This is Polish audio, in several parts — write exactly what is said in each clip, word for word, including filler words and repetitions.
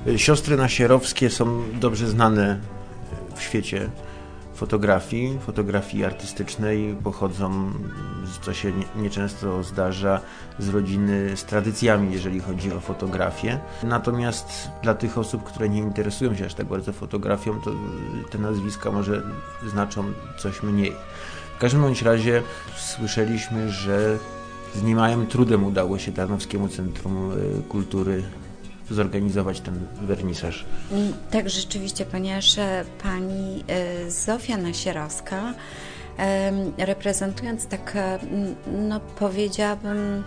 Siostry Nasierowskie są dobrze znane w świecie fotografii, fotografii artystycznej. Pochodzą, co się nieczęsto zdarza, z rodziny z tradycjami, jeżeli chodzi o fotografię. Natomiast dla tych osób, które nie interesują się aż tak bardzo fotografią, to te nazwiska może znaczą coś mniej. W każdym bądź razie słyszeliśmy, że z niemałym trudem udało się Tarnowskiemu Centrum Kultury zorganizować ten wernisaż. Tak, rzeczywiście, ponieważ pani Zofia Nasierowska, reprezentując tak, no powiedziałabym,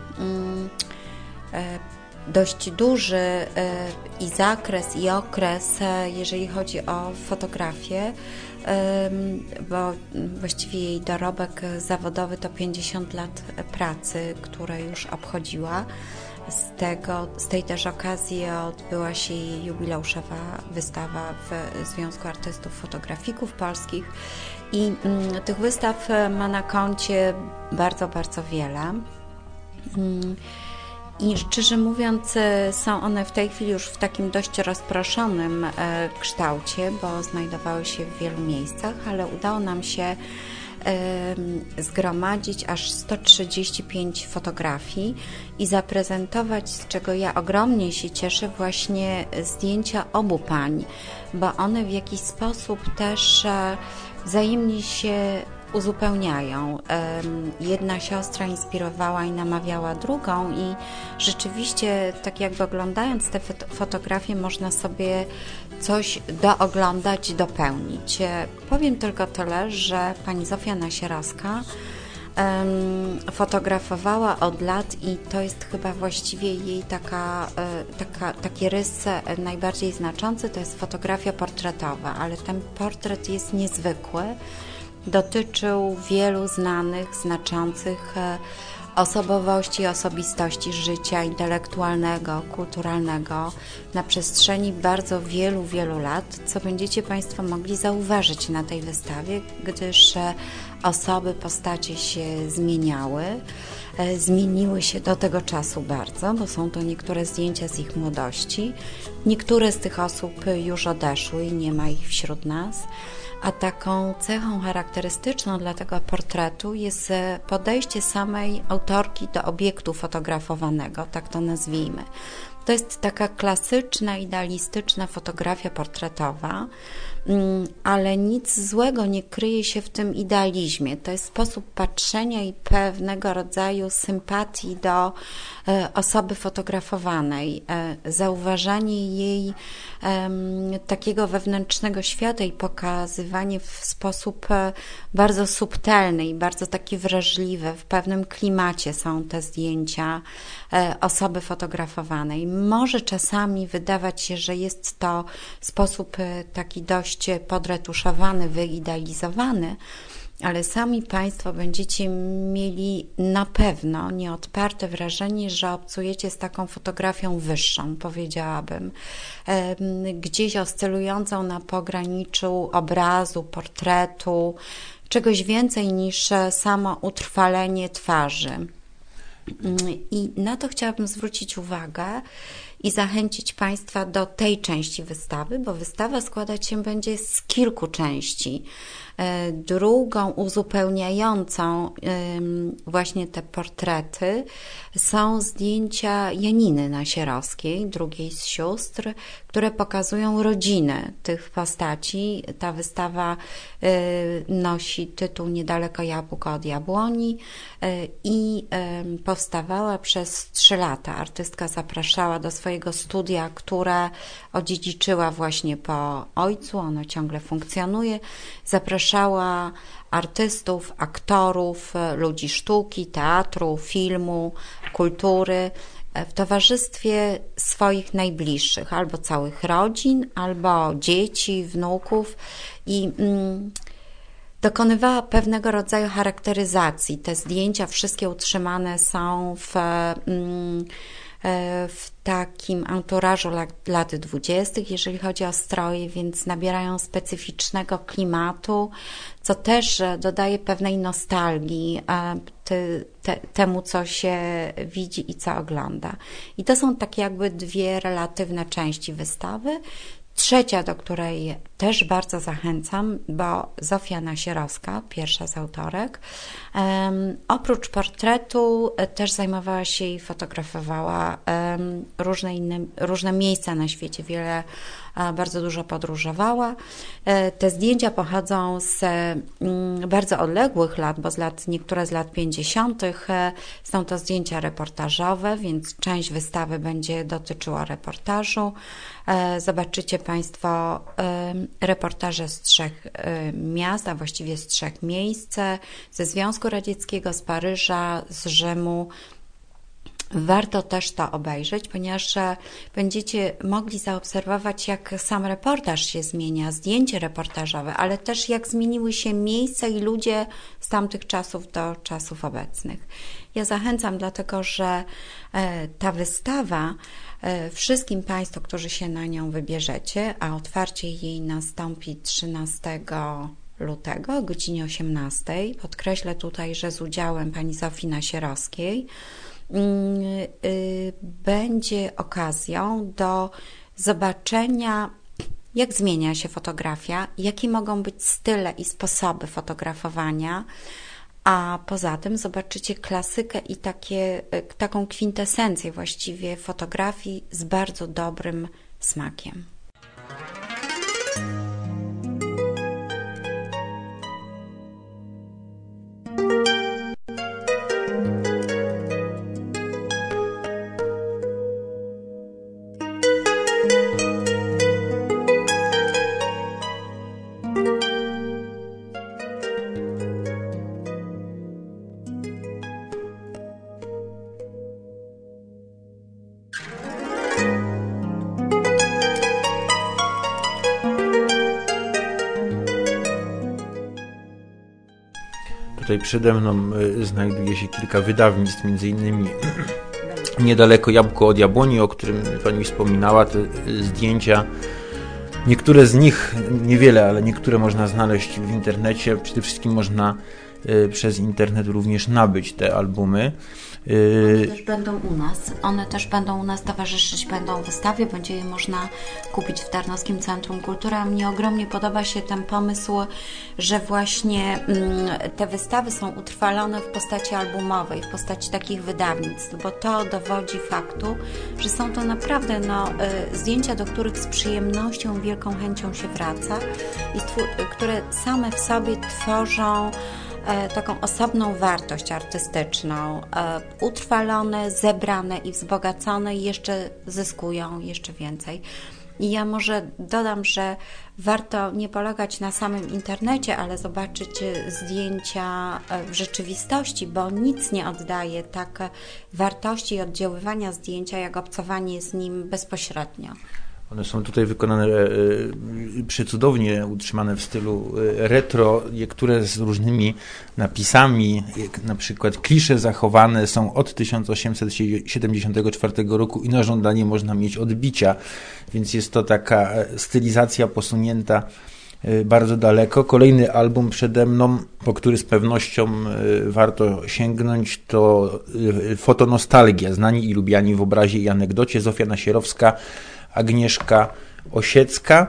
dość duży i zakres, i okres, jeżeli chodzi o fotografię, bo właściwie jej dorobek zawodowy to pięćdziesiąt lat pracy, które już obchodziła. Z, tego, z tej też okazji odbyła się jej jubileuszowa wystawa w Związku Artystów Fotografików Polskich i mm, tych wystaw ma na koncie bardzo, bardzo wiele. Mm, I szczerze mówiąc, są one w tej chwili już w takim dość rozproszonym e, kształcie, bo znajdowały się w wielu miejscach, ale udało nam się zgromadzić aż sto trzydzieści pięć fotografii i zaprezentować, z czego ja ogromnie się cieszę, właśnie zdjęcia obu pań, bo one w jakiś sposób też wzajemnie się uzupełniają. Jedna siostra inspirowała i namawiała drugą i rzeczywiście tak jakby oglądając te fotografie można sobie coś dooglądać, dopełnić. Powiem tylko tyle, że pani Zofia Nasierowska fotografowała od lat i to jest chyba właściwie jej taka, taka, taki rys najbardziej znaczący, to jest fotografia portretowa, ale ten portret jest niezwykły. Dotyczył wielu znanych, znaczących osobowości, osobistości życia intelektualnego, kulturalnego na przestrzeni bardzo wielu, wielu lat, co będziecie Państwo mogli zauważyć na tej wystawie, gdyż osoby, postacie się zmieniały, zmieniły się do tego czasu bardzo, bo są to niektóre zdjęcia z ich młodości. Niektóre z tych osób już odeszły i nie ma ich wśród nas. A taką cechą charakterystyczną dla tego portretu jest podejście samej autorki do obiektu fotografowanego, tak to nazwijmy. To jest taka klasyczna, idealistyczna fotografia portretowa, ale nic złego nie kryje się w tym idealizmie. To jest sposób patrzenia i pewnego rodzaju sympatii do osoby fotografowanej, zauważanie jej takiego wewnętrznego świata i pokazywanie w sposób bardzo subtelny i bardzo taki wrażliwy. W pewnym klimacie są te zdjęcia osoby fotografowanej. Może czasami wydawać się, że jest to sposób taki dość podretuszowany, wyidealizowany, ale sami Państwo będziecie mieli na pewno nieodparte wrażenie, że obcujecie z taką fotografią wyższą, powiedziałabym, gdzieś oscylującą na pograniczu obrazu, portretu, czegoś więcej niż samo utrwalenie twarzy. I na to chciałabym zwrócić uwagę i zachęcić Państwa do tej części wystawy, bo wystawa składać się będzie z kilku części. Drugą uzupełniającą właśnie te portrety są zdjęcia Janiny Nasierowskiej, drugiej z sióstr, które pokazują rodziny tych postaci. Ta wystawa nosi tytuł Niedaleko jabłko od jabłoni i powstawała przez trzy lata. Artystka zapraszała do swojego studia, które odziedziczyła właśnie po ojcu, ono ciągle funkcjonuje. Zapraszała artystów, aktorów, ludzi sztuki, teatru, filmu, kultury w towarzystwie swoich najbliższych, albo całych rodzin, albo dzieci, wnuków i mm, dokonywała pewnego rodzaju charakteryzacji. Te zdjęcia wszystkie utrzymane są w mm, w takim anturażu lat, lat dwudziestych, jeżeli chodzi o stroje, więc nabierają specyficznego klimatu, co też dodaje pewnej nostalgii te, te, temu, co się widzi i co ogląda. I to są takie jakby dwie relatywne części wystawy. Trzecia, do której też bardzo zachęcam, bo Zofia Nasierowska, pierwsza z autorek, um, oprócz portretu też zajmowała się i fotografowała um, różne inne, różne miejsca na świecie, wiele, bardzo dużo podróżowała. Te zdjęcia pochodzą z um, bardzo odległych lat, bo z lat, niektóre z lat pięćdziesiątych. Są to zdjęcia reportażowe, więc część wystawy będzie dotyczyła reportażu. Zobaczycie Państwo reportaże z trzech miast, a właściwie z trzech miejsc, ze Związku Radzieckiego, z Paryża, z Rzymu. Warto też to obejrzeć, ponieważ będziecie mogli zaobserwować, jak sam reportaż się zmienia, zdjęcie reportażowe, ale też jak zmieniły się miejsca i ludzie z tamtych czasów do czasów obecnych. Ja zachęcam, dlatego że ta wystawa wszystkim Państwu, którzy się na nią wybierzecie, a otwarcie jej nastąpi trzynastego lutego o godzinie osiemnastej. Podkreślę tutaj, że z udziałem pani Zofii Nasierowskiej, będzie okazją do zobaczenia, jak zmienia się fotografia, jakie mogą być style i sposoby fotografowania, a poza tym zobaczycie klasykę i takie, taką kwintesencję właściwie fotografii z bardzo dobrym smakiem. Tutaj przede mną znajduje się kilka wydawnictw, między innymi niedaleko Jabłko od Jabłoni, o którym Pani wspominała, te zdjęcia. Niektóre z nich, niewiele, ale niektóre można znaleźć w internecie. Przede wszystkim można przez internet również nabyć te albumy. One też będą u nas. One też będą u nas towarzyszyć, będą wystawie, będzie je można kupić w Tarnowskim Centrum Kultury. A mnie ogromnie podoba się ten pomysł, że właśnie te wystawy są utrwalone w postaci albumowej, w postaci takich wydawnictw, bo to dowodzi faktu, że są to naprawdę no, zdjęcia, do których z przyjemnością, wielką chęcią się wraca i które same w sobie tworzą taką osobną wartość artystyczną, utrwalone, zebrane i wzbogacone i jeszcze zyskują jeszcze więcej. I ja może dodam, że warto nie polegać na samym internecie, ale zobaczyć zdjęcia w rzeczywistości, bo nic nie oddaje tak wartości i oddziaływania zdjęcia, jak obcowanie z nim bezpośrednio. One są tutaj wykonane przecudownie, utrzymane w stylu retro, niektóre z różnymi napisami, jak na przykład klisze zachowane są od tysiąc osiemset siedemdziesiątego czwartego roku i na żądanie można mieć odbicia, więc jest to taka stylizacja posunięta bardzo daleko. Kolejny album przede mną, po który z pewnością warto sięgnąć, to Fotonostalgia, znani i lubiani w obrazie i anegdocie, Zofia Nasierowska, Agnieszka Osiecka.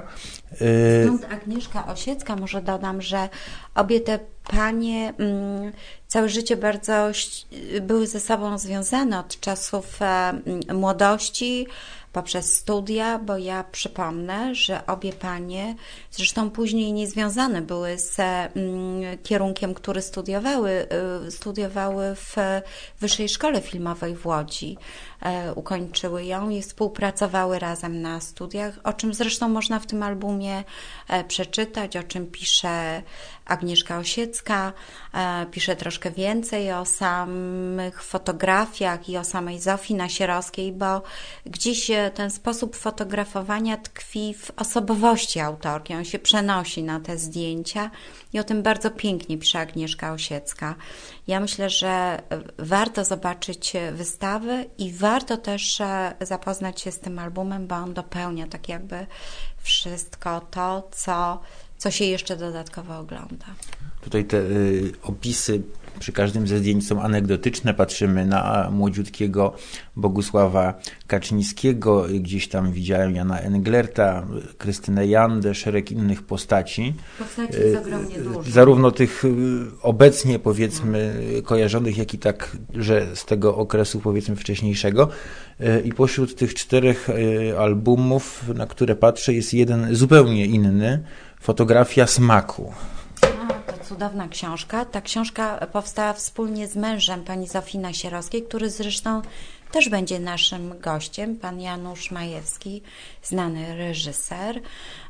Stąd Agnieszka Osiecka, może dodam, że obie te panie mm, całe życie bardzo były ze sobą związane od czasów e, młodości, poprzez studia, bo ja przypomnę, że obie panie, zresztą później niezwiązane były z mm, kierunkiem, który studiowały, y, studiowały w Wyższej Szkole Filmowej w Łodzi. E, ukończyły ją i współpracowały razem na studiach, o czym zresztą można w tym albumie e, przeczytać, o czym pisze Agnieszka Osiecka. Osiecka, pisze troszkę więcej o samych fotografiach i o samej Zofii Nasierowskiej, bo gdzieś ten sposób fotografowania tkwi w osobowości autorki. On się przenosi na te zdjęcia i o tym bardzo pięknie pisze Agnieszka Osiecka. Ja myślę, że warto zobaczyć wystawę i warto też zapoznać się z tym albumem, bo on dopełnia tak jakby wszystko to, co, co się jeszcze dodatkowo ogląda. Tutaj te y, opisy przy każdym ze zdjęć są anegdotyczne. Patrzymy na młodziutkiego Bogusława Kaczyńskiego. Gdzieś tam widziałem Jana Englerta, Krystynę Jandę, szereg innych postaci. Postaci jest ogromnie dużo. Zarówno tych obecnie, powiedzmy, kojarzonych, jak i tak, że z tego okresu, powiedzmy, wcześniejszego. I pośród tych czterech albumów, na które patrzę, jest jeden zupełnie inny. Fotografia smaku. Cudowna książka. Ta książka powstała wspólnie z mężem pani Zofii Nasierowskiej, który zresztą też będzie naszym gościem, pan Janusz Majewski, znany reżyser.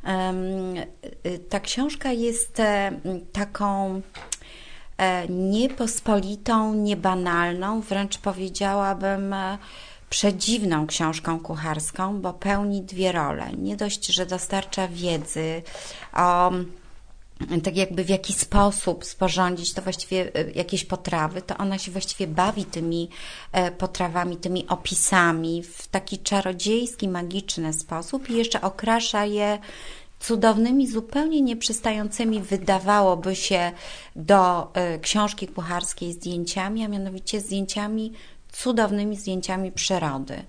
Ta książka jest taką niepospolitą, niebanalną, wręcz powiedziałabym przedziwną książką kucharską, bo pełni dwie role. Nie dość, że dostarcza wiedzy o tak jakby w jaki sposób sporządzić to właściwie jakieś potrawy, to ona się właściwie bawi tymi potrawami, tymi opisami w taki czarodziejski, magiczny sposób i jeszcze okrasza je cudownymi, zupełnie nieprzystającymi, wydawałoby się, do książki kucharskiej zdjęciami, a mianowicie zdjęciami, cudownymi zdjęciami przyrody.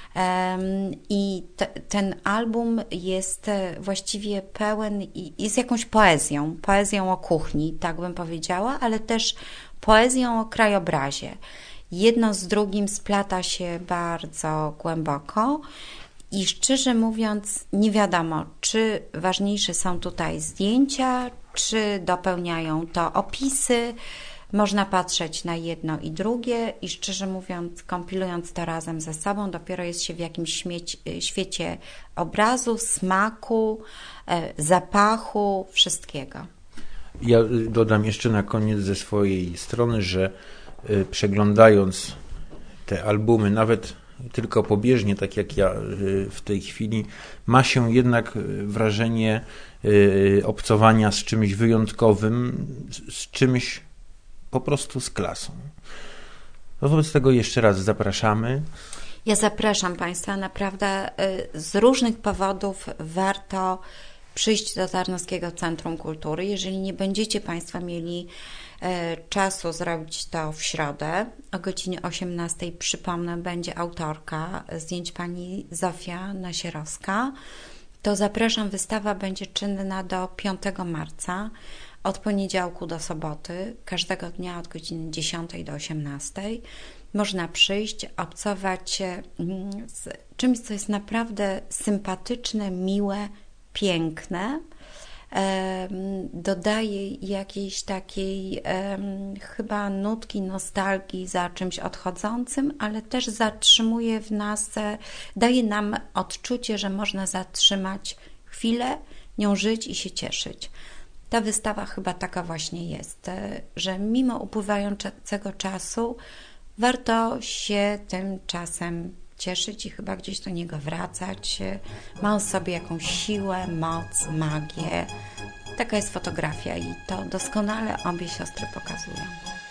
I te, ten album jest właściwie pełen, jest jakąś poezją, poezją o kuchni, tak bym powiedziała, ale też poezją o krajobrazie. Jedno z drugim splata się bardzo głęboko i szczerze mówiąc nie wiadomo, czy ważniejsze są tutaj zdjęcia, czy dopełniają to opisy. Można patrzeć na jedno i drugie i szczerze mówiąc, kompilując to razem ze sobą, dopiero jest się w jakimś śmieć, świecie obrazu, smaku, zapachu, wszystkiego. Ja dodam jeszcze na koniec ze swojej strony, że przeglądając te albumy, nawet tylko pobieżnie, tak jak ja w tej chwili, ma się jednak wrażenie obcowania z czymś wyjątkowym, z czymś po prostu z klasą. Wobec tego jeszcze raz zapraszamy. Ja zapraszam Państwa, naprawdę z różnych powodów warto przyjść do Tarnowskiego Centrum Kultury. Jeżeli nie będziecie Państwo mieli czasu zrobić to w środę o godzinie osiemnastej, przypomnę, będzie autorka zdjęć pani Zofia Nasierowska, to zapraszam, wystawa będzie czynna do piątego marca. Od poniedziałku do soboty, każdego dnia od godziny dziesiątej do osiemnastej. Można przyjść, obcować z czymś, co jest naprawdę sympatyczne, miłe, piękne. Dodaje jakiejś takiej chyba nutki nostalgii za czymś odchodzącym, ale też zatrzymuje w nas, daje nam odczucie, że można zatrzymać chwilę, nią żyć i się cieszyć. Ta wystawa chyba taka właśnie jest, że mimo upływającego czasu warto się tym czasem cieszyć i chyba gdzieś do niego wracać. Ma on w sobie jakąś siłę, moc, magię. Taka jest fotografia i to doskonale obie siostry pokazują.